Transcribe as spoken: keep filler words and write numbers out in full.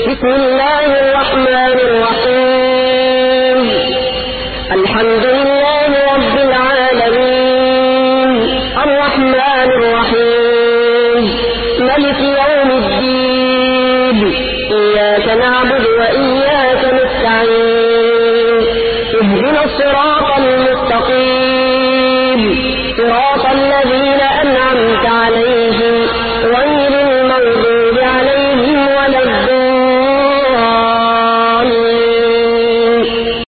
بسم الله الرحمن الرحيم. الحمد لله رب العالمين، الرحمن الرحيم، ملك يوم الدين، إياك نعبد وإياك نستعين، اهدنا الصراط المستقيم